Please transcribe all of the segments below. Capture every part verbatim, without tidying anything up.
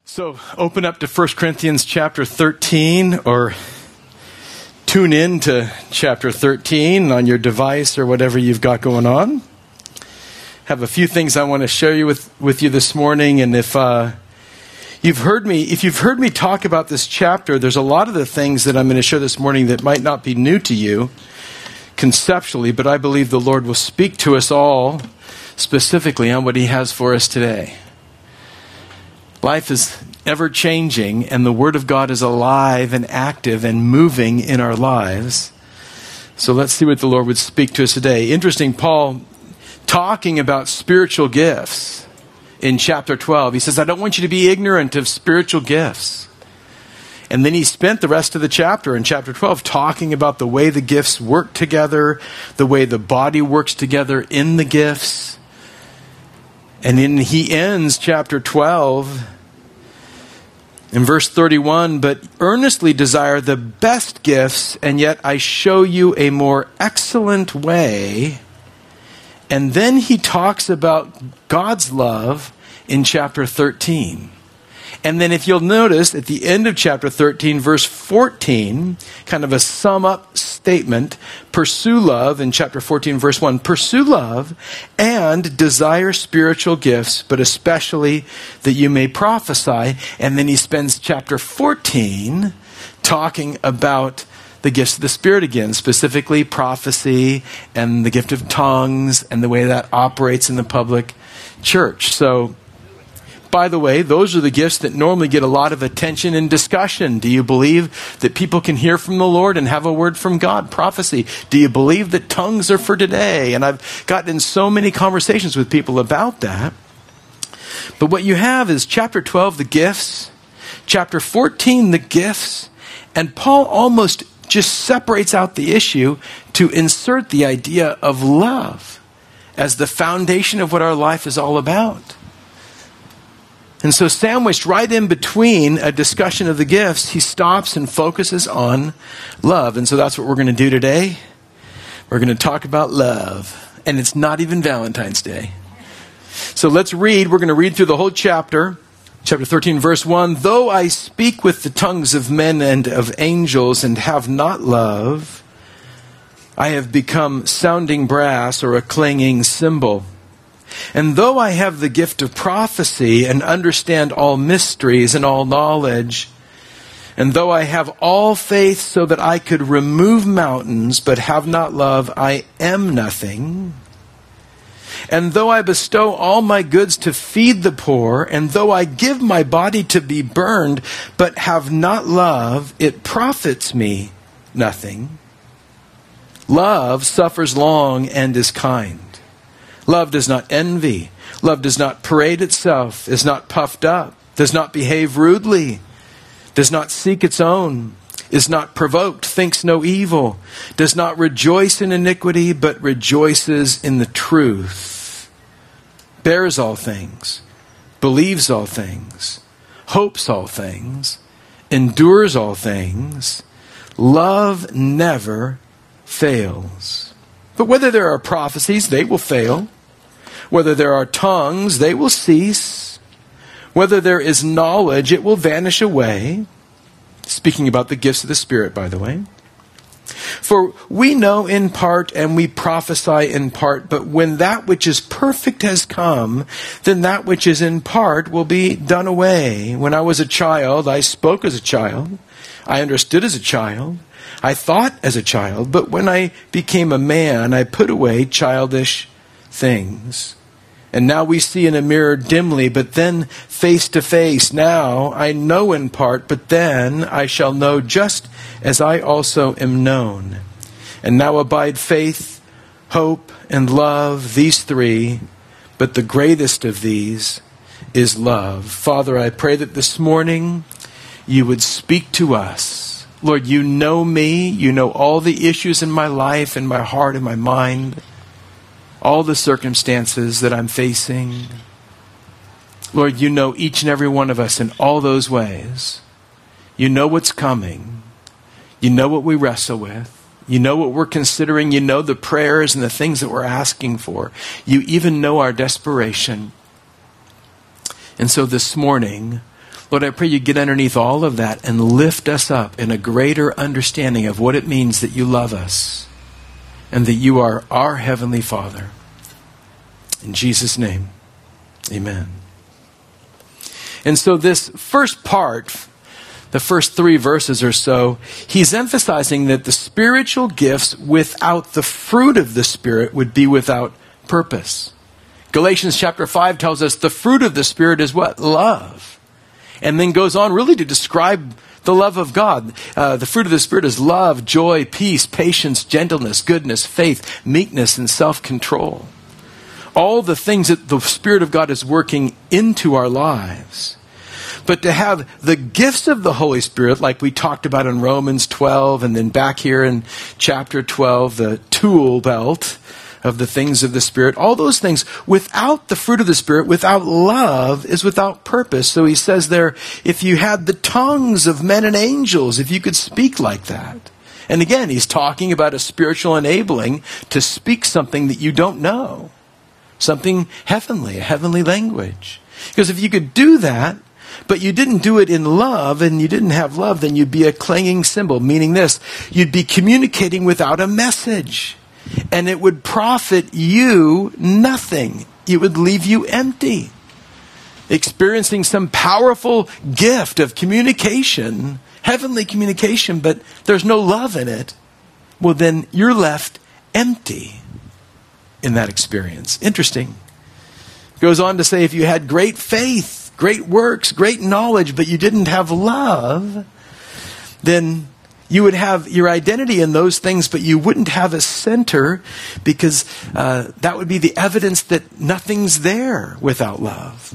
So open up to First Corinthians chapter thirteen, or tune in to chapter thirteen on your device or whatever you've got going on. Have a few things I want to share you with, with you this morning, and if uh, you've heard me, if you've heard me talk about this chapter, there's a lot of the things that I'm going to share this morning that might not be new to you conceptually, but I believe the Lord will speak to us all specifically on what He has for us today. Life is ever-changing, and the Word of God is alive and active and moving in our lives. So let's see what the Lord would speak to us today. Interesting, Paul talking about spiritual gifts in chapter twelve. He says, I don't want you to be ignorant of spiritual gifts. And then he spent the rest of the chapter in chapter twelve talking about the way the gifts work together, the way the body works together in the gifts. And then he ends chapter twelve in verse thirty-one, but earnestly desire the best gifts, and yet I show you a more excellent way. And then he talks about God's love in chapter thirteen. And then if you'll notice at the end of chapter thirteen, verse fourteen, kind of a sum up statement, pursue love in chapter fourteen, verse one, pursue love and desire spiritual gifts, but especially that you may prophesy. And then he spends chapter fourteen talking about the gifts of the Spirit again, specifically prophecy and the gift of tongues and the way that operates in the public church. So, by the way, those are the gifts that normally get a lot of attention and discussion. Do you believe that people can hear from the Lord and have a word from God? Prophecy. Do you believe that tongues are for today? And I've gotten in so many conversations with people about that. But what you have is chapter twelve, the gifts. Chapter fourteen, the gifts. And Paul almost just separates out the issue to insert the idea of love as the foundation of what our life is all about. And so sandwiched right in between a discussion of the gifts, he stops and focuses on love. And so that's what we're going to do today. We're going to talk about love. And it's not even Valentine's Day. So let's read. We're going to read through the whole chapter. Chapter thirteen, verse one. Though I speak with the tongues of men and of angels and have not love, I have become sounding brass or a clanging cymbal. And though I have the gift of prophecy and understand all mysteries and all knowledge, and though I have all faith so that I could remove mountains, but have not love, I am nothing. And though I bestow all my goods to feed the poor, and though I give my body to be burned, but have not love, it profits me nothing. Love suffers long and is kind. Love does not envy. Love does not parade itself, is not puffed up, does not behave rudely, does not seek its own, is not provoked, thinks no evil, does not rejoice in iniquity, but rejoices in the truth, bears all things, believes all things, hopes all things, endures all things. Love never fails. But whether there are prophecies, they will fail. Whether there are tongues, they will cease. Whether there is knowledge, it will vanish away. Speaking about the gifts of the Spirit, by the way. For we know in part and we prophesy in part, but when that which is perfect has come, then that which is in part will be done away. When I was a child, I spoke as a child. I understood as a child. I thought as a child. But when I became a man, I put away childish things. And now we see in a mirror dimly, but then face to face. Now I know in part, but then I shall know just as I also am known. And now abide faith, hope, and love, these three, but the greatest of these is love. Father, I pray that this morning you would speak to us. Lord, you know me. You know all the issues in my life, in my heart, in my mind. All the circumstances that I'm facing. Lord, you know each and every one of us in all those ways. You know what's coming. You know what we wrestle with. You know what we're considering. You know the prayers and the things that we're asking for. You even know our desperation. And so this morning, Lord, I pray you get underneath all of that and lift us up in a greater understanding of what it means that you love us and that you are our Heavenly Father. In Jesus' name, amen. And so this first part, the first three verses or so, he's emphasizing that the spiritual gifts without the fruit of the Spirit would be without purpose. Galatians chapter five tells us the fruit of the Spirit is what? Love. And then goes on really to describe the love of God. Uh, the fruit of the Spirit is love, joy, peace, patience, gentleness, goodness, faith, meekness, and self-control. All the things that the Spirit of God is working into our lives. But to have the gifts of the Holy Spirit, like we talked about in Romans twelve, and then back here in chapter twelve, the tool belt of the things of the Spirit, all those things, without the fruit of the Spirit, without love, is without purpose. So he says there, if you had the tongues of men and angels, if you could speak like that. And again, he's talking about a spiritual enabling to speak something that you don't know. Something heavenly, a heavenly language. Because if you could do that, but you didn't do it in love, and you didn't have love, then you'd be a clanging cymbal, meaning this, you'd be communicating without a message. And it would profit you nothing. It would leave you empty. Experiencing some powerful gift of communication, heavenly communication, but there's no love in it. Well, then you're left empty in that experience. Interesting. Goes on to say, if you had great faith, great works, great knowledge, but you didn't have love, then you would have your identity in those things, but you wouldn't have a center, because uh, that would be the evidence that nothing's there without love.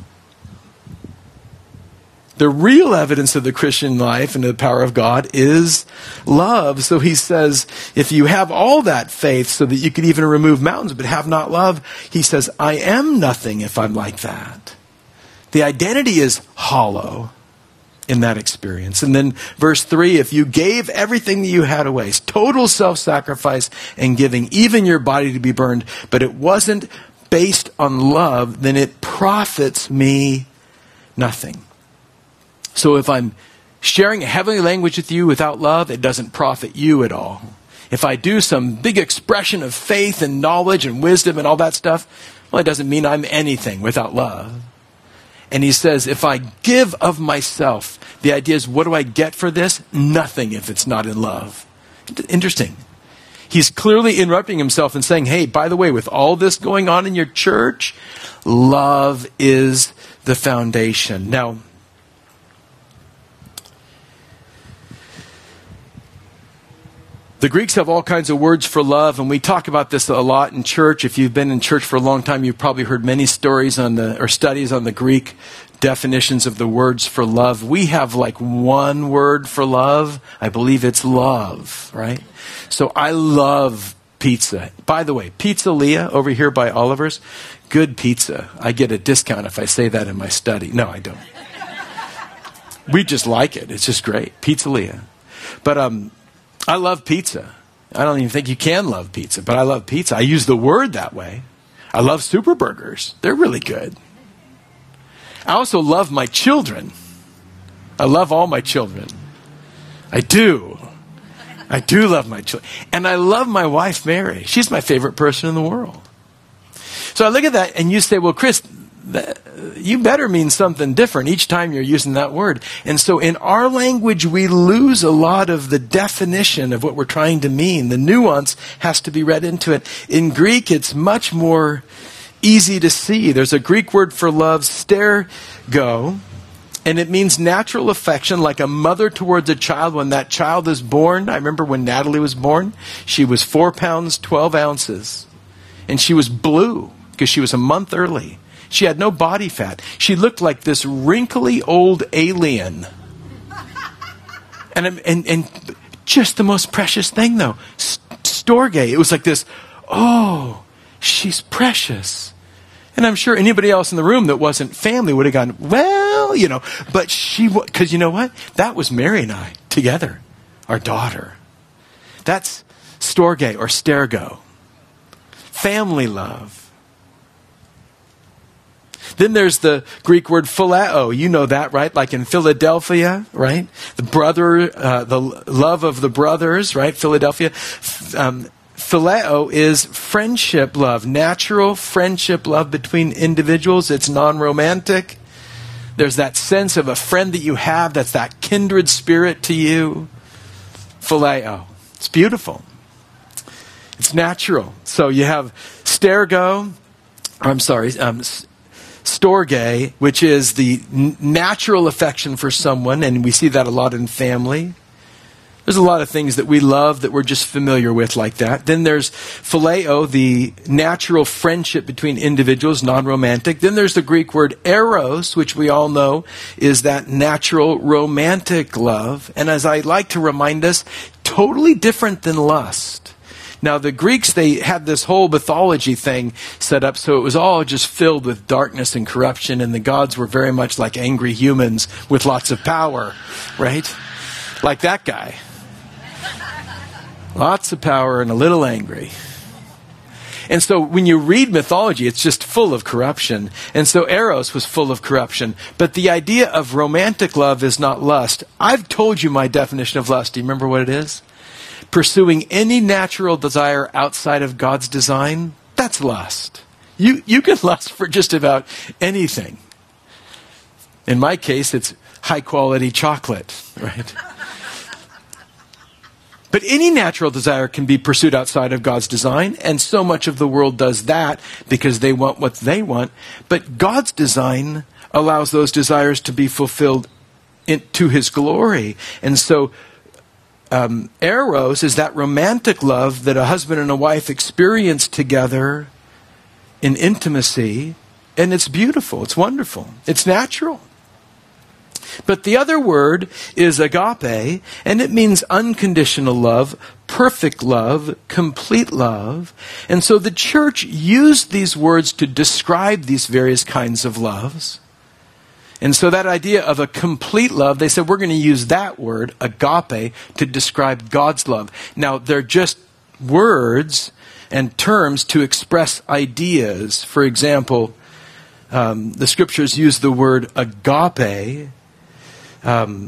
The real evidence of the Christian life and the power of God is love. So he says, if you have all that faith so that you could even remove mountains, but have not love, he says, I am nothing if I'm like that. The identity is hollow in that experience. And then verse three, if you gave everything that you had away, total self-sacrifice and giving, even your body to be burned, but it wasn't based on love, then it profits me nothing. So if I'm sharing a heavenly language with you without love, it doesn't profit you at all. If I do some big expression of faith and knowledge and wisdom and all that stuff, well, it doesn't mean I'm anything without love. And he says, if I give of myself, the idea is, what do I get for this? Nothing if it's not in love. Interesting. He's clearly interrupting himself and saying, hey, by the way, with all this going on in your church, love is the foundation. Now, the Greeks have all kinds of words for love, and we talk about this a lot in church. If you've been in church for a long time, you've probably heard many stories on the or studies on the Greek definitions of the words for love. We have like one word for love. I believe it's love, right? So I love pizza. By the way, Pizzeria over here by Oliver's, good pizza. I get a discount if I say that in my study. No, I don't. We just like it. It's just great. Pizzeria. But um I love pizza. I don't even think you can love pizza, but I love pizza. I use the word that way. I love Super Burgers. They're really good. I also love my children. I love all my children. I do. I do love my children. And I love my wife, Mary. She's my favorite person in the world. So I look at that and you say, well, Chris, that, you better mean something different each time you're using that word. And so in our language, we lose a lot of the definition of what we're trying to mean. The nuance has to be read into it. In Greek, it's much more easy to see. There's a Greek word for love, stergo, and it means natural affection, like a mother towards a child when that child is born. I remember when Natalie was born, she was four pounds, twelve ounces, and she was blue because she was a month early. She had no body fat. She looked like this wrinkly old alien. And, and, and just the most precious thing, though. Storge. It was like this, oh, she's precious. And I'm sure anybody else in the room that wasn't family would have gone, well, you know. But she, because you know what? That was Mary and I together. Our daughter. That's storge or stergo. Family love. Then there's the Greek word phileo. You know that, right? Like in Philadelphia, right? The brother, uh, the love of the brothers, right? Philadelphia. Um, phileo is friendship love, natural friendship love between individuals. It's non-romantic. There's that sense of a friend that you have that's that kindred spirit to you. Phileo. It's beautiful. It's natural. So you have stergo, I'm sorry, um, storge, which is the n- natural affection for someone, and we see that a lot in family. There's a lot of things that we love that we're just familiar with like that. Then there's phileo, the natural friendship between individuals, non-romantic. Then there's the Greek word eros, which we all know is that natural romantic love. And as I like to remind us, totally different than lust. Now, the Greeks, they had this whole mythology thing set up, so it was all just filled with darkness and corruption, and the gods were very much like angry humans with lots of power, right? Like that guy. Lots of power and a little angry. And so when you read mythology, it's just full of corruption. And so Eros was full of corruption. But the idea of romantic love is not lust. I've told you my definition of lust. Do you remember what it is? Pursuing any natural desire outside of God's design, that's lust. You, you can lust for just about anything. In my case, it's high quality chocolate, right? But any natural desire can be pursued outside of God's design, and so much of the world does that because they want what they want. But God's design allows those desires to be fulfilled in, to His glory. And so um, eros is that romantic love that a husband and a wife experience together in intimacy, and it's beautiful, it's wonderful, it's natural. But the other word is agape, and it means unconditional love, perfect love, complete love. And so the church used these words to describe these various kinds of loves. And so that idea of a complete love, they said, we're going to use that word, agape, to describe God's love. Now, they're just words and terms to express ideas. For example, um, the scriptures use the word agape Um,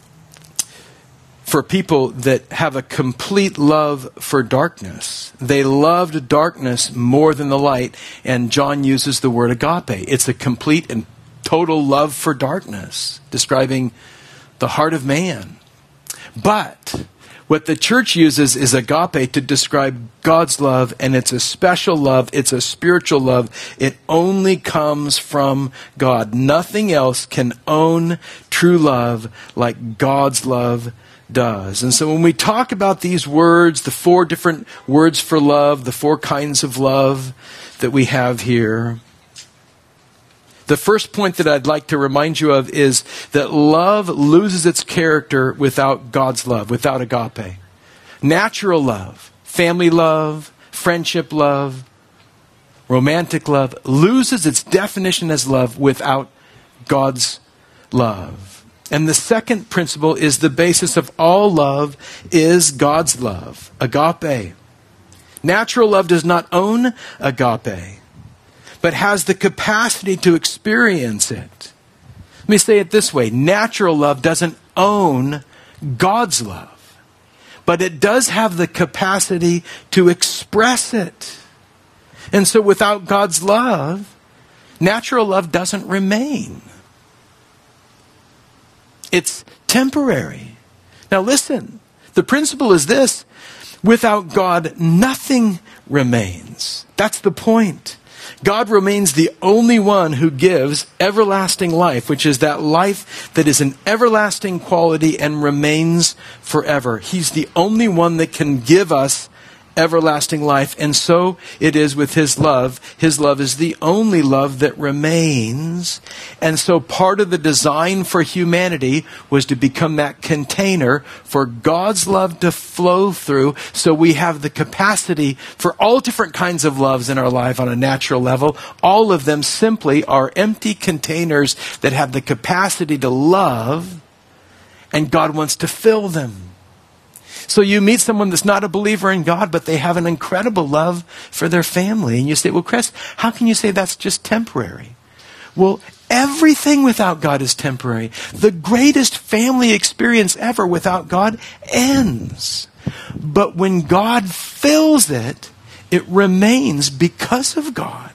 for people that have a complete love for darkness. They loved darkness more than the light, and John uses the word agape. It's a complete and total love for darkness, describing the heart of man. But what the church uses is agape to describe God's love, and it's a special love, it's a spiritual love. It only comes from God. Nothing else can own true love like God's love does. And so when we talk about these words, the four different words for love, the four kinds of love that we have here, the first point that I'd like to remind you of is that love loses its character without God's love, without agape. Natural love, family love, friendship love, romantic love loses its definition as love without God's love. And the second principle is the basis of all love is God's love, agape. Natural love does not own agape, but has the capacity to experience it. Let me say it this way. Natural love doesn't own God's love, but it does have the capacity to express it. And so without God's love, natural love doesn't remain. It's temporary. Now listen, the principle is this. Without God, nothing remains. That's the point. God remains the only one who gives everlasting life, which is that life that is an everlasting quality and remains forever. He's the only one that can give us everlasting life, and so it is with His love. His love is the only love that remains, and so part of the design for humanity was to become that container for God's love to flow through, so we have the capacity for all different kinds of loves in our life on a natural level. All of them simply are empty containers that have the capacity to love, and God wants to fill them. So you meet someone that's not a believer in God, but they have an incredible love for their family. And you say, well, Chris, how can you say that's just temporary? Well, everything without God is temporary. The greatest family experience ever without God ends. But when God fills it, it remains because of God.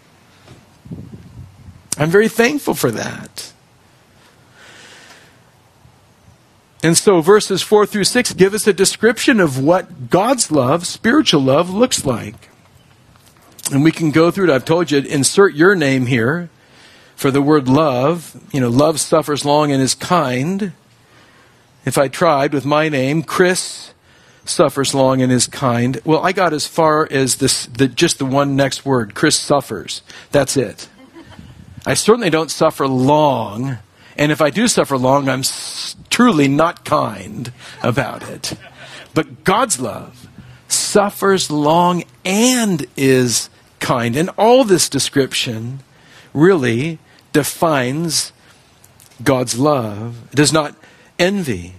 I'm very thankful for that. And so verses four through six give us a description of what God's love, spiritual love, looks like. And we can go through it. I've told you, insert your name here for the word love. You know, love suffers long and is kind. If I tried with my name, Chris suffers long and is kind. Well, I got as far as this, the, just the one next word, Chris suffers. That's it. I certainly don't suffer long. And if I do suffer long, I'm s- truly not kind about it. But God's love suffers long and is kind. And all this description really defines God's love. It does not envy.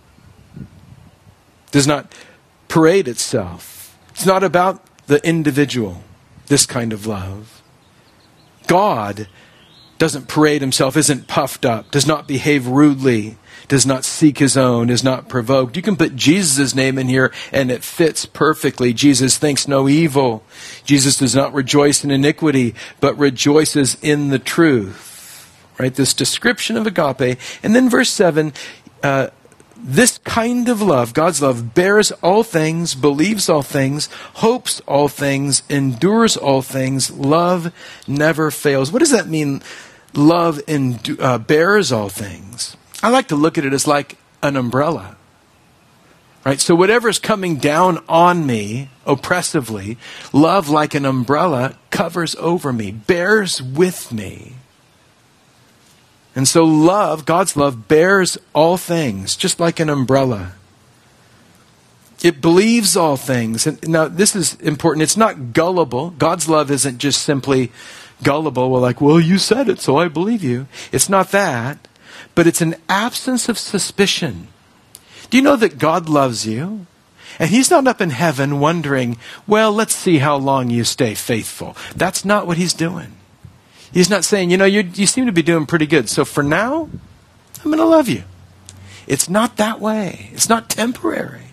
Does not parade itself. It's not about the individual, this kind of love. God doesn't parade himself, isn't puffed up, does not behave rudely, does not seek his own, is not provoked. You can put Jesus' name in here and it fits perfectly. Jesus thinks no evil. Jesus does not rejoice in iniquity, but rejoices in the truth. Right? This description of agape. And then verse seven, uh, this kind of love, God's love, bears all things, believes all things, hopes all things, endures all things. Love never fails. What does that mean? Love endu- uh, bears all things. I like to look at it as like an umbrella. Right? So whatever's coming down on me oppressively, love like an umbrella covers over me, bears with me. And so love, God's love, bears all things, just like an umbrella. It believes all things. And now this is important. It's not gullible. God's love isn't just simply gullible. Well, like, well, you said it, so I believe you. It's not that. But it's an absence of suspicion. Do you know that God loves you? And he's not up in heaven wondering, well, let's see how long you stay faithful. That's not what he's doing. He's not saying, you know, you you seem to be doing pretty good. So for now, I'm going to love you. It's not that way. It's not temporary.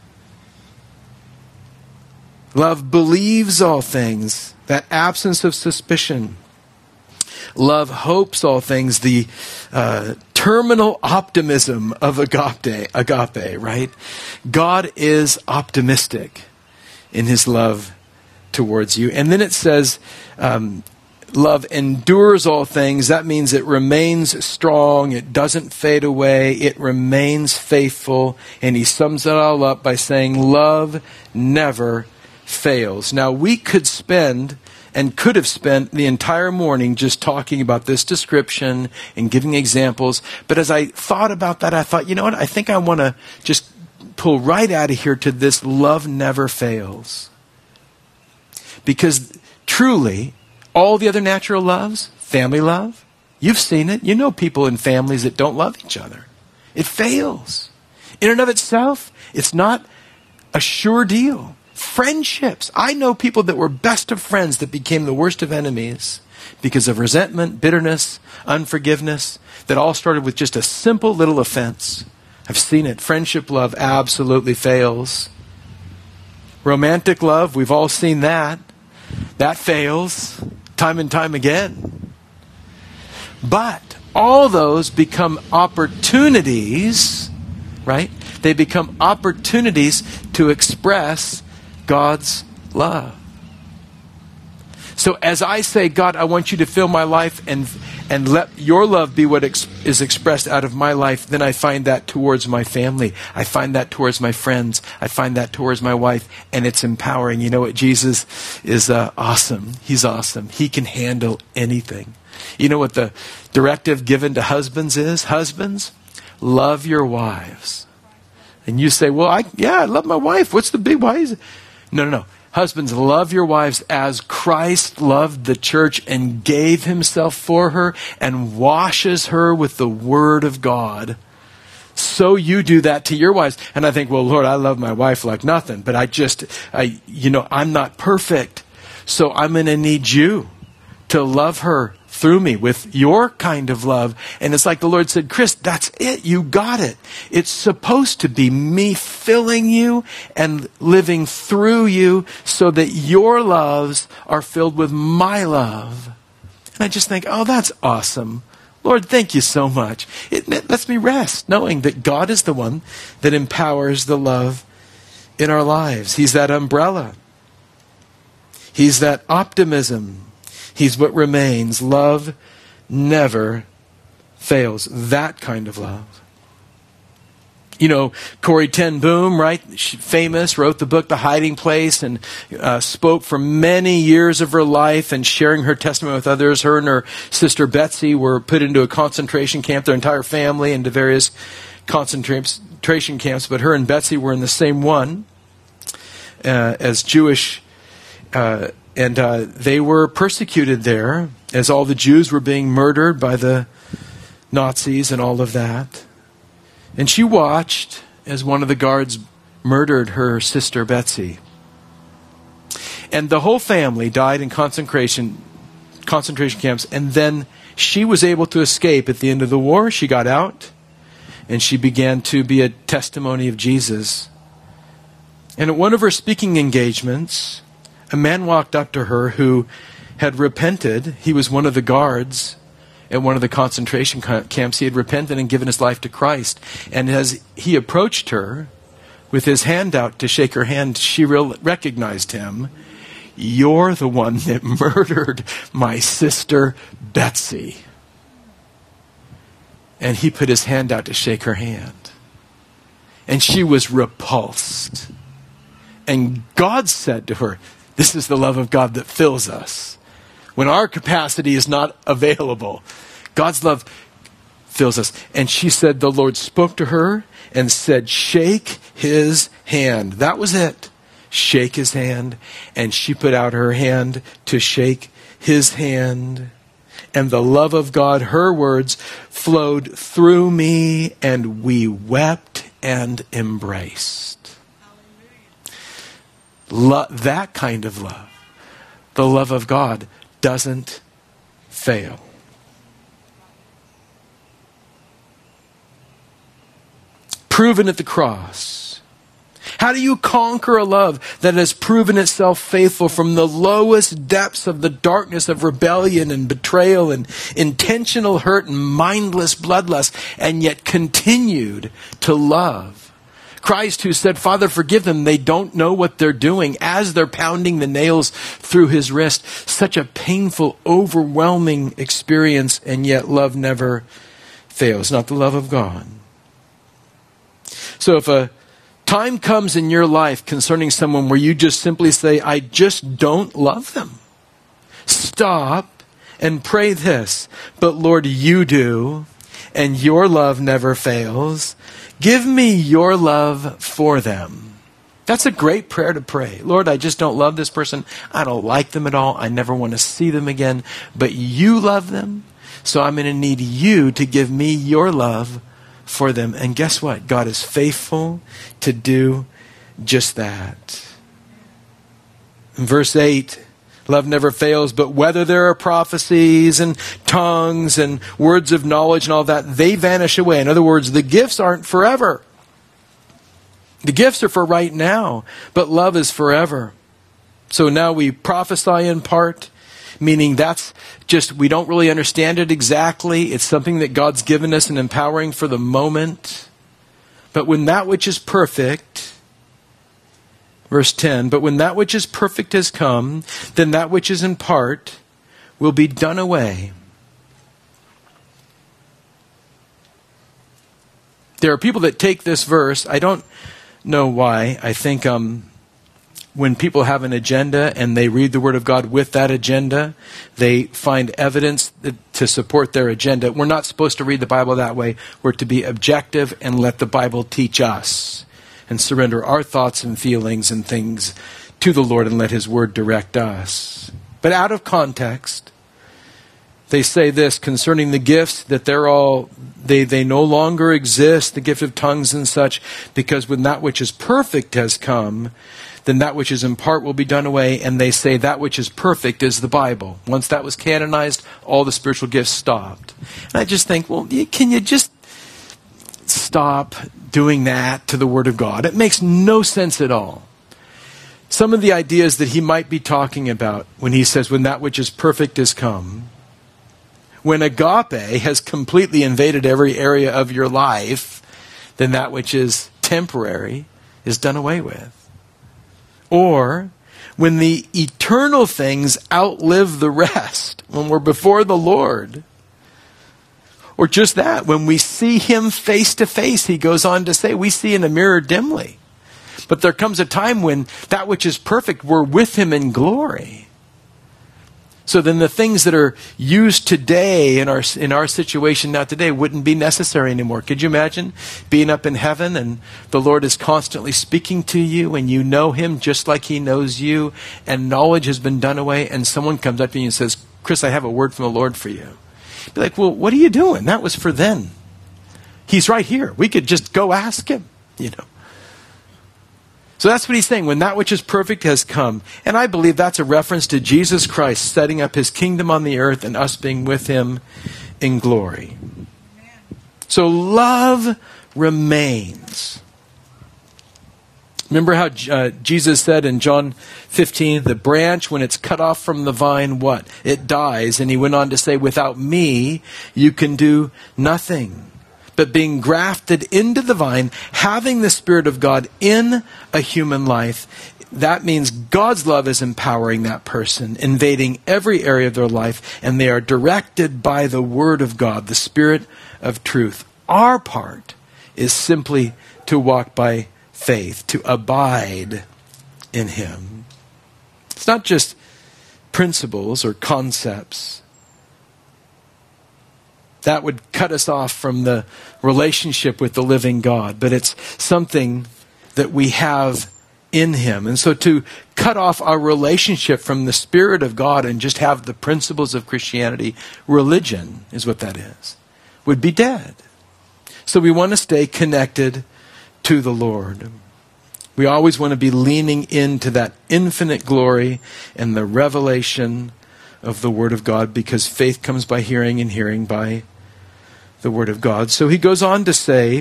Love believes all things. That absence of suspicion. Love hopes all things. The uh, terminal optimism of agape, agape, right? God is optimistic in his love towards you. And then it says, um, love endures all things. That means it remains strong. It doesn't fade away. It remains faithful. And he sums it all up by saying, love never fails. Now, we could spend and could have spent the entire morning just talking about this description and giving examples. But as I thought about that, I thought, you know what? I think I want to just pull right out of here to this love never fails. Because truly, all the other natural loves, family love, you've seen it. You know people in families that don't love each other. It fails. In and of itself, it's not a sure deal. Friendships. I know people that were best of friends that became the worst of enemies because of resentment, bitterness, unforgiveness, that all started with just a simple little offense. I've seen it. Friendship love absolutely fails. Romantic love, we've all seen that. That fails time and time again. But all those become opportunities, right? They become opportunities to express God's love. So as I say, God, I want you to fill my life and and let your love be what ex- is expressed out of my life, then I find that towards my family. I find that towards my friends. I find that towards my wife. And it's empowering. You know what? Jesus is uh, awesome. He's awesome. He can handle anything. You know what the directive given to husbands is? Husbands, love your wives. And you say, well, I yeah, I love my wife. What's the big why? No, no, no. Husbands, love your wives as Christ loved the church and gave himself for her and washes her with the word of God. So you do that to your wives. And I think, well, Lord, I love my wife like nothing, but I just, I, you know, I'm not perfect. So I'm going to need you to love her through me with your kind of love. And it's like the Lord said, Chris, that's it. You got it. It's supposed to be me filling you and living through you so that your loves are filled with my love. And I just think, oh, that's awesome. Lord, thank you so much. It lets me rest knowing that God is the one that empowers the love in our lives. He's that umbrella. He's that optimism. He's what remains. Love never fails. That kind of love. You know, Corrie ten Boom, right? She, famous, wrote the book The Hiding Place and uh, spoke for many years of her life and sharing her testimony with others. Her and her sister Betsy were put into a concentration camp, their entire family into various concentration camps. But her and Betsy were in the same one uh, as Jewish Uh, and uh, they were persecuted there as all the Jews were being murdered by the Nazis and all of that. And she watched as one of the guards murdered her sister Betsy. And the whole family died in concentration concentration camps. And then she was able to escape at the end of the war. She got out and she began to be a testimony of Jesus. And at one of her speaking engagements, a man walked up to her who had repented. He was one of the guards at one of the concentration camps. He had repented and given his life to Christ. And as he approached her with his hand out to shake her hand, she re- recognized him. You're the one that murdered my sister Betsy. And he put his hand out to shake her hand. And she was repulsed. And God said to her, this is the love of God that fills us. When our capacity is not available, God's love fills us. And she said the Lord spoke to her and said, shake his hand. That was it. Shake his hand. And she put out her hand to shake his hand. And the love of God, her words, flowed through me, and we wept and embraced. Lo- that kind of love, the love of God, doesn't fail. Proven at the cross. How do you conquer a love that has proven itself faithful from the lowest depths of the darkness of rebellion and betrayal and intentional hurt and mindless bloodlust, and yet continued to love? Christ, who said, Father, forgive them, they don't know what they're doing, as they're pounding the nails through his wrist. Such a painful, overwhelming experience, and yet love never fails. Not the love of God. So if a time comes in your life concerning someone where you just simply say, I just don't love them, stop and pray this. But Lord, you do, and your love never fails. Give me your love for them. That's a great prayer to pray. Lord, I just don't love this person. I don't like them at all. I never want to see them again. But you love them. So I'm going to need you to give me your love for them. And guess what? God is faithful to do just that. In verse eight, love never fails, but whether there are prophecies and tongues and words of knowledge and all that, they vanish away. In other words, the gifts aren't forever. The gifts are for right now, but love is forever. So now we prophesy in part, meaning that's just, we don't really understand it exactly. It's something that God's given us and empowering for the moment. But when that which is perfect, verse ten, but when that which is perfect has come, then that which is in part will be done away. There are people that take this verse, I don't know why. I think um, when people have an agenda and they read the Word of God with that agenda, they find evidence to support their agenda. We're not supposed to read the Bible that way. We're to be objective and let the Bible teach us, and surrender our thoughts and feelings and things to the Lord and let his word direct us. But out of context, They say this concerning the gifts, that they're all, they, they no longer exist, the gift of tongues and such, because when that which is perfect has come, then that which is in part will be done away. And they say that which is perfect is the Bible. Once that was canonized, all the spiritual gifts stopped. And I just think, well, can you just stop doing that to the Word of God? It makes no sense at all. Some of the ideas that he might be talking about when he says, when that which is perfect is come, when agape has completely invaded every area of your life, then that which is temporary is done away with. Or when the eternal things outlive the rest, when we're before the Lord. Or just that, when we see him face to face, he goes on to say, we see in a mirror dimly. But there comes a time when that which is perfect, we're with him in glory. So then the things that are used today in our in our situation now today wouldn't be necessary anymore. Could you imagine being up in heaven and the Lord is constantly speaking to you and you know him just like he knows you and knowledge has been done away and someone comes up to you and says, Chris, I have a word from the Lord for you. Be like, well, what are you doing? That was for then. He's right here. We could just go ask him, you know. So that's what he's saying, when that which is perfect has come. And I believe that's a reference to Jesus Christ setting up his kingdom on the earth and us being with him in glory. So love remains. Remember how uh, Jesus said in John fifteen, the branch, when it's cut off from the vine, what? It dies. And he went on to say, without me, you can do nothing. But being grafted into the vine, having the Spirit of God in a human life, that means God's love is empowering that person, invading every area of their life, and they are directed by the Word of God, the Spirit of truth. Our part is simply to walk by faith, to abide in him. It's not just principles or concepts. That would cut us off from the relationship with the living God. But it's something that we have in him. And so to cut off our relationship from the Spirit of God and just have the principles of Christianity, religion is what that is, would be dead. So we want to stay connected to the Lord. We always want to be leaning into that infinite glory and the revelation of the Word of God, because faith comes by hearing and hearing by the Word of God. So he goes on to say,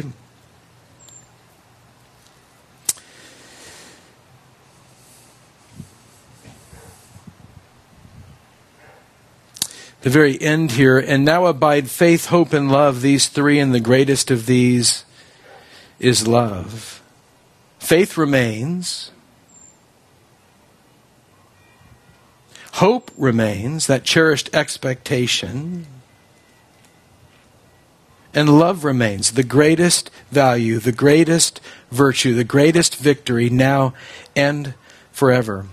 the very end here, and now abide faith, hope, and love, these three, and the greatest of these is love. Faith remains. Hope remains, that cherished expectation. And love remains, the greatest value, the greatest virtue, the greatest victory now and forever.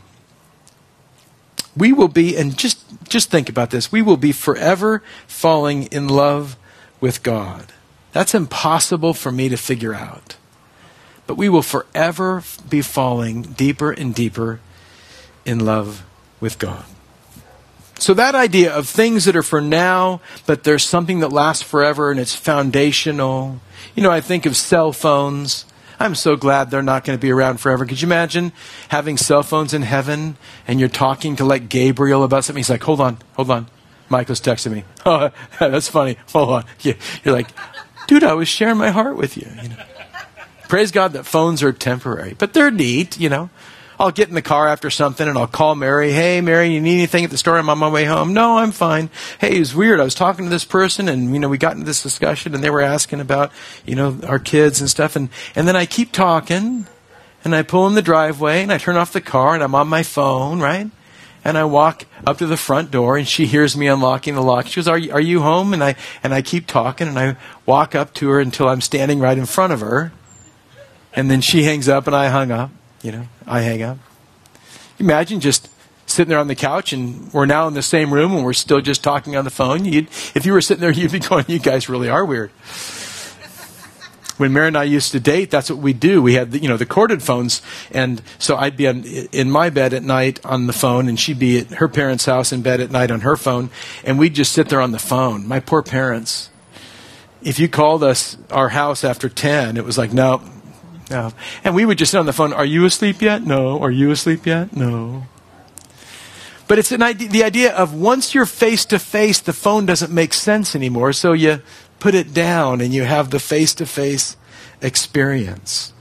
We will be, and just, just think about this, we will be forever falling in love with God. That's impossible for me to figure out. But we will forever be falling deeper and deeper in love with God. So that idea of things that are for now, but there's something that lasts forever and it's foundational. You know, I think of cell phones. I'm so glad they're not going to be around forever. Could you imagine having cell phones in heaven and you're talking to like Gabriel about something? He's like, hold on, hold on. Michael's texting me. Oh, that's funny. Hold on. You're like, dude, I was sharing my heart with you. You know? Praise God that phones are temporary, but they're neat, you know. I'll get in the car after something and I'll call Mary. Hey, Mary, you need anything at the store? I'm on my way home. No, I'm fine. Hey, it was weird. I was talking to this person and, you know, we got into this discussion and they were asking about, you know, our kids and stuff. And, and then I keep talking and I pull in the driveway and I turn off the car and I'm on my phone, right? And I walk up to the front door and she hears me unlocking the lock. She goes, are you, are you home? And I, and I keep talking and I walk up to her until I'm standing right in front of her. And then she hangs up and I hung up. You know, I hang up. Imagine just sitting there on the couch and we're now in the same room and we're still just talking on the phone. You'd, if you were sitting there, you'd be going, you guys really are weird. when Mary and I used to date, that's what we do. We had the, you know, the corded phones. And so I'd be on, in my bed at night on the phone, and she'd be at her parents' house in bed at night on her phone. And we'd just sit there on the phone. My poor parents. If you called us our house after ten, it was like, no, no. And we would just sit on the phone. Are you asleep yet? No. Are you asleep yet? No. But it's an idea, the idea of once you're face to face, the phone doesn't make sense anymore. So you put it down and you have the face to face experience.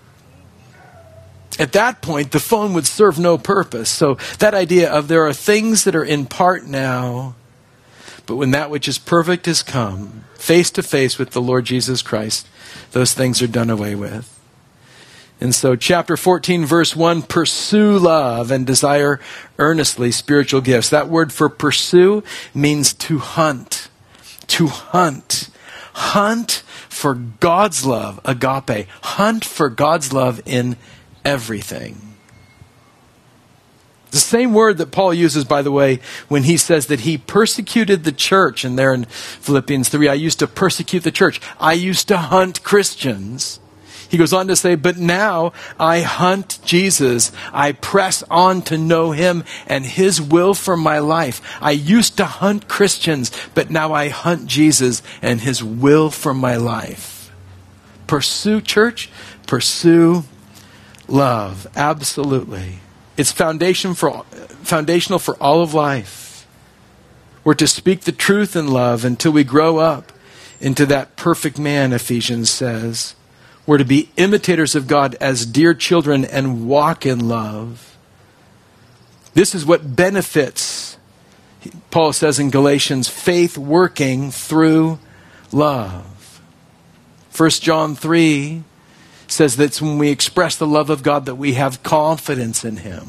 At that point, the phone would serve no purpose. So that idea of there are things that are in part now, but when that which is perfect has come, face to face with the Lord Jesus Christ, those things are done away with. And so chapter fourteen, verse one, pursue love and desire earnestly spiritual gifts. That word for pursue means to hunt. To hunt. Hunt for God's love, agape. Hunt for God's love in everything. The same word that Paul uses, by the way, when he says that he persecuted the church. And there in Philippians three, I used to persecute the church. I used to hunt Christians. He goes on to say, but now I hunt Jesus. I press on to know him and his will for my life. I used to hunt Christians, but now I hunt Jesus and his will for my life. Pursue, church, pursue love. Absolutely. It's foundation for, foundational for all of life. We're to speak the truth in love until we grow up into that perfect man, Ephesians says. We're to be imitators of God as dear children and walk in love. This is what benefits, Paul says in Galatians, faith working through love. First John three says that it's when we express the love of God that we have confidence in him.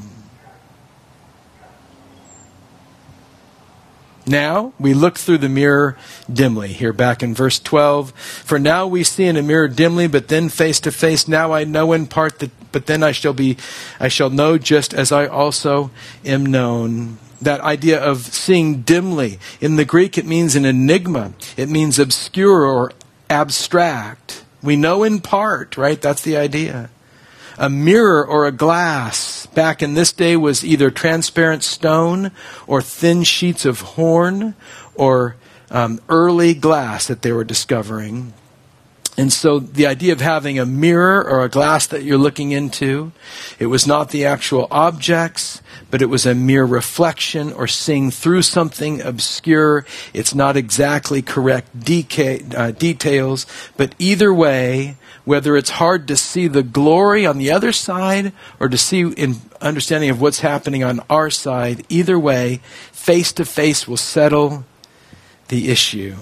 Now, we look through the mirror dimly. Here back in verse twelve. For now we see in a mirror dimly, but then face to face. Now I know in part, that, but then I shall be, I shall know just as I also am known. That idea of seeing dimly. In the Greek, it means an enigma. It means obscure or abstract. We know in part, right? That's the idea. A mirror or a glass back in this day was either transparent stone or thin sheets of horn or um, early glass that they were discovering. And so the idea of having a mirror or a glass that you're looking into, it was not the actual objects, but it was a mere reflection or seeing through something obscure. It's not exactly correct deca- uh, details, but either way, whether it's hard to see the glory on the other side or to see in understanding of what's happening on our side, either way, face to face will settle the issue.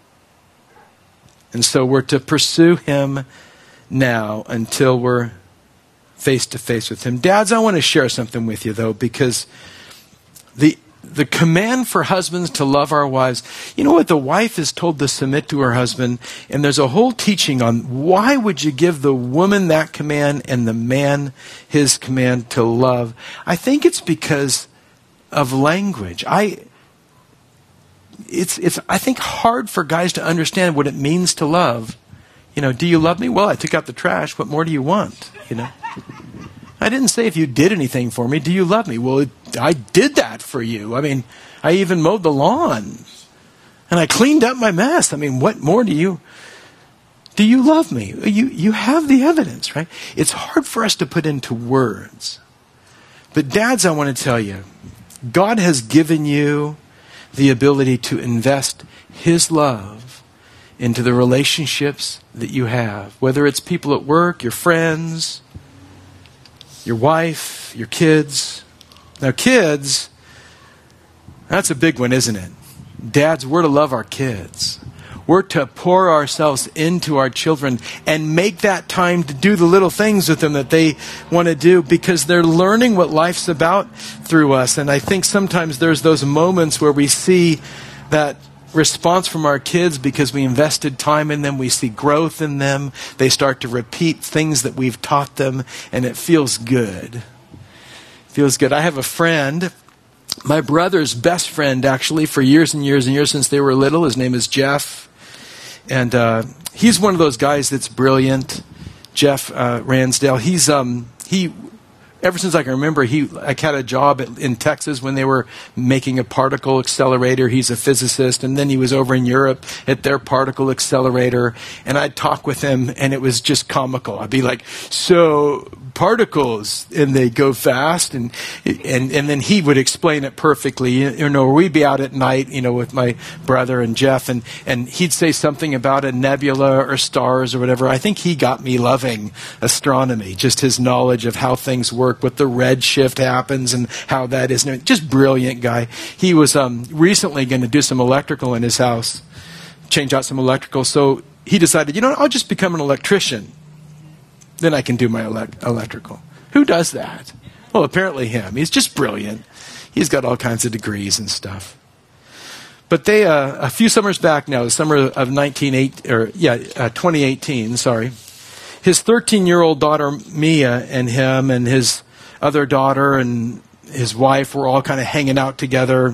And so we're to pursue him now until we're face to face with him. Dads, I want to share something with you though, because the the command for husbands to love our wives, you know what? The wife is told to submit to her husband, and there's a whole teaching on why would you give the woman that command and the man his command to love. I think it's because of language. I it's it's I think hard for guys to understand what it means to love. You know, do you love me? Well, I took out the trash. What more do you want? You know, I didn't say if you did anything for me. Do you love me? Well, it, I did that for you. I mean, I even mowed the lawn, and I cleaned up my mess. I mean, what more do you? Do you love me? You you have the evidence, right? It's hard for us to put into words. But dads, I want to tell you, God has given you the ability to invest his love into the relationships that you have. Whether it's people at work, your friends, your wife, your kids. Now kids, that's a big one, isn't it? Dads, we're to love our kids. We're to pour ourselves into our children and make that time to do the little things with them that they want to do, because they're learning what life's about through us. And I think sometimes there's those moments where we see that response from our kids because we invested time in them. We see growth in them. They start to repeat things that we've taught them, and it feels good. It feels good. I have a friend, my brother's best friend actually, for years and years and years since they were little. His name is Jeff. and uh, he's one of those guys that's brilliant. Jeff uh, Ransdale. He's um, he. Ever since I can remember, he I had a job at, in Texas when they were making a particle accelerator. He's a physicist, and then he was over in Europe at their particle accelerator. And I'd talk with him, and it was just comical. I'd be like, "So particles," and they go fast, and and and then he would explain it perfectly. You, you know, we'd be out at night, you know, with my brother and Jeff, and and he'd say something about a nebula or stars or whatever. I think he got me loving astronomy, just his knowledge of how things work. What the redshift happens and how that is. Just brilliant guy. He was um, recently going to do some electrical in his house, change out some electrical. So he decided, you know, I'll just become an electrician. Then I can do my elect- electrical. Who does that? Well, apparently him. He's just brilliant. He's got all kinds of degrees and stuff. But they, uh, a few summers back now, the summer of nineteen eight or yeah, uh, twenty eighteen. Sorry. His thirteen-year-old daughter, Mia, and him and his other daughter and his wife were all kind of hanging out together.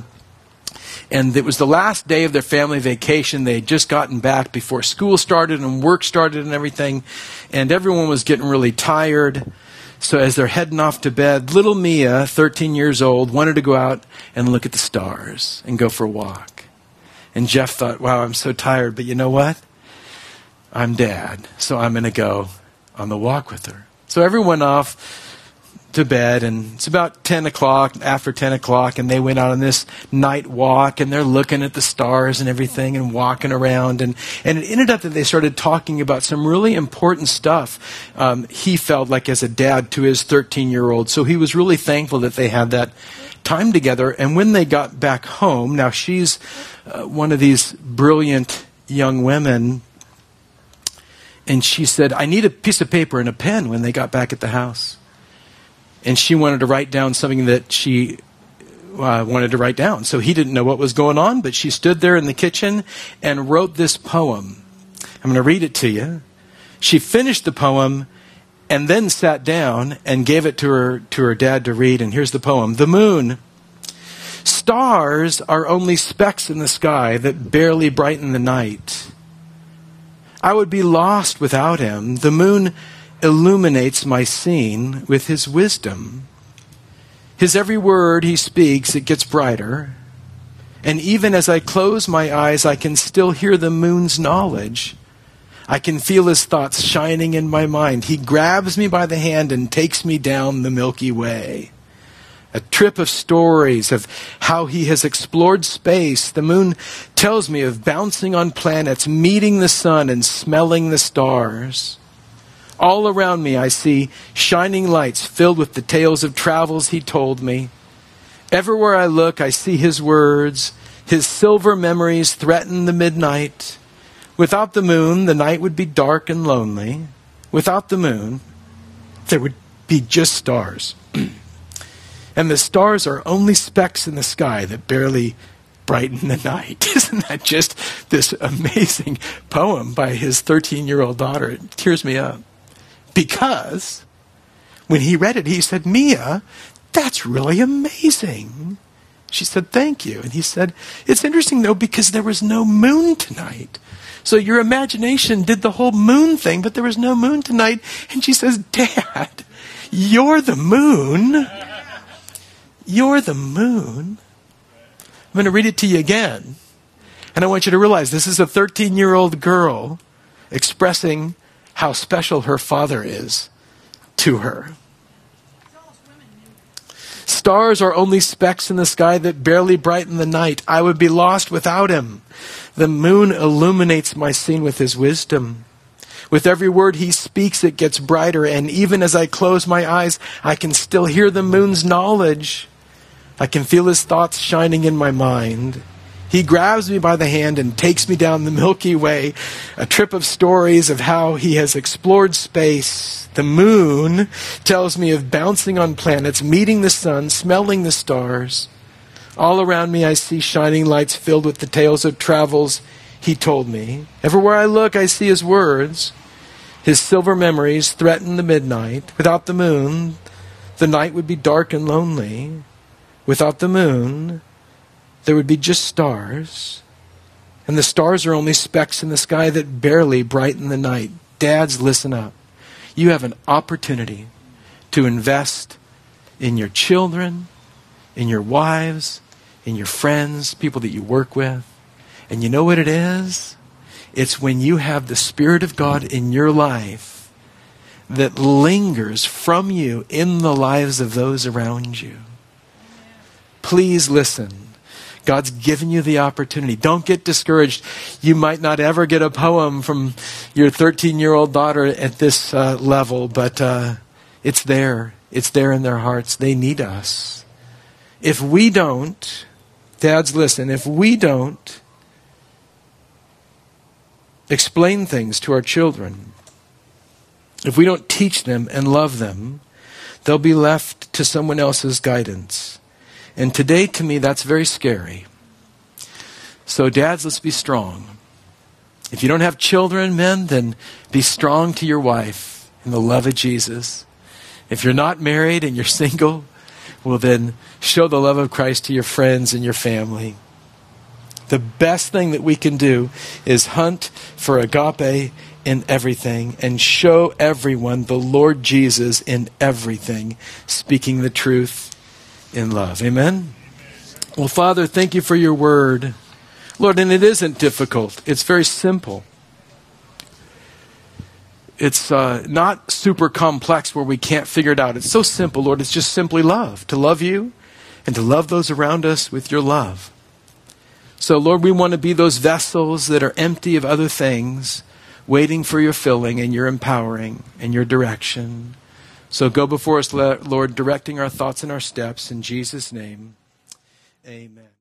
And it was the last day of their family vacation. They had just gotten back before school started and work started and everything. And everyone was getting really tired. So as they're heading off to bed, little Mia, thirteen years old, wanted to go out and look at the stars and go for a walk. And Jeff thought, wow, I'm so tired. But you know what? I'm Dad, so I'm going to go on the walk with her. So everyone went off to bed, and it's about ten o'clock, after ten o'clock, and they went out on this night walk, and they're looking at the stars and everything and walking around. And, and it ended up that they started talking about some really important stuff, um, he felt like as a dad to his thirteen-year-old. So he was really thankful that they had that time together. And when they got back home, now she's uh, one of these brilliant young women, and she said, I need a piece of paper and a pen when they got back at the house. And she wanted to write down something that she uh, wanted to write down. So he didn't know what was going on, but she stood there in the kitchen and wrote this poem. I'm going to read it to you. She finished the poem and then sat down and gave it to her, to her dad to read. And here's the poem. The moon. Stars are only specks in the sky that barely brighten the night. I would be lost without him. The moon illuminates my scene with his wisdom. His every word he speaks, it gets brighter. And even as I close my eyes, I can still hear the moon's knowledge. I can feel his thoughts shining in my mind. He grabs me by the hand and takes me down the Milky Way. A trip of stories of how he has explored space. The moon tells me of bouncing on planets, meeting the sun, and smelling the stars. All around me I see shining lights filled with the tales of travels he told me. Everywhere I look, I see his words. His silver memories threaten the midnight. Without the moon, the night would be dark and lonely. Without the moon, there would be just stars. And the stars are only specks in the sky that barely brighten the night. Isn't that just this amazing poem by his thirteen-year-old daughter? It tears me up. Because when he read it, he said, Mia, that's really amazing. She said, thank you. And he said, it's interesting, though, because there was no moon tonight. So your imagination did the whole moon thing, but there was no moon tonight. And she says, Dad, you're the moon. You're the moon. I'm going to read it to you again. And I want you to realize this is a thirteen-year-old girl expressing how special her father is to her. Stars are only specks in the sky that barely brighten the night. I would be lost without him. The moon illuminates my scene with his wisdom. With every word he speaks, it gets brighter. And even as I close my eyes, I can still hear the moon's knowledge. I can feel his thoughts shining in my mind. He grabs me by the hand and takes me down the Milky Way, a trip of stories of how he has explored space. The moon tells me of bouncing on planets, meeting the sun, smelling the stars. All around me I see shining lights filled with the tales of travels he told me. Everywhere I look, I see his words. His silver memories threaten the midnight. Without the moon, the night would be dark and lonely. Without the moon, there would be just stars. And the stars are only specks in the sky that barely brighten the night. Dads, listen up. You have an opportunity to invest in your children, in your wives, in your friends, people that you work with. And you know what it is? It's when you have the Spirit of God in your life that lingers from you in the lives of those around you. Please listen. God's given you the opportunity. Don't get discouraged. You might not ever get a poem from your thirteen-year-old daughter at this uh, level, but uh, it's there. It's there in their hearts. They need us. If we don't, dads, listen, if we don't explain things to our children, if we don't teach them and love them, they'll be left to someone else's guidance. And today, to me, that's very scary. So dads, let's be strong. If you don't have children, men, then be strong to your wife in the love of Jesus. If you're not married and you're single, well then show the love of Christ to your friends and your family. The best thing that we can do is hunt for agape in everything and show everyone the Lord Jesus in everything, speaking the truth in love. Amen? Well, Father, thank you for your word. Lord, and it isn't difficult. It's very simple. It's uh, not super complex where we can't figure it out. It's so simple, Lord. It's just simply love. To love you and to love those around us with your love. So, Lord, we want to be those vessels that are empty of other things, waiting for your filling and your empowering and your direction. So go before us, Lord, directing our thoughts and our steps. In Jesus' name, amen.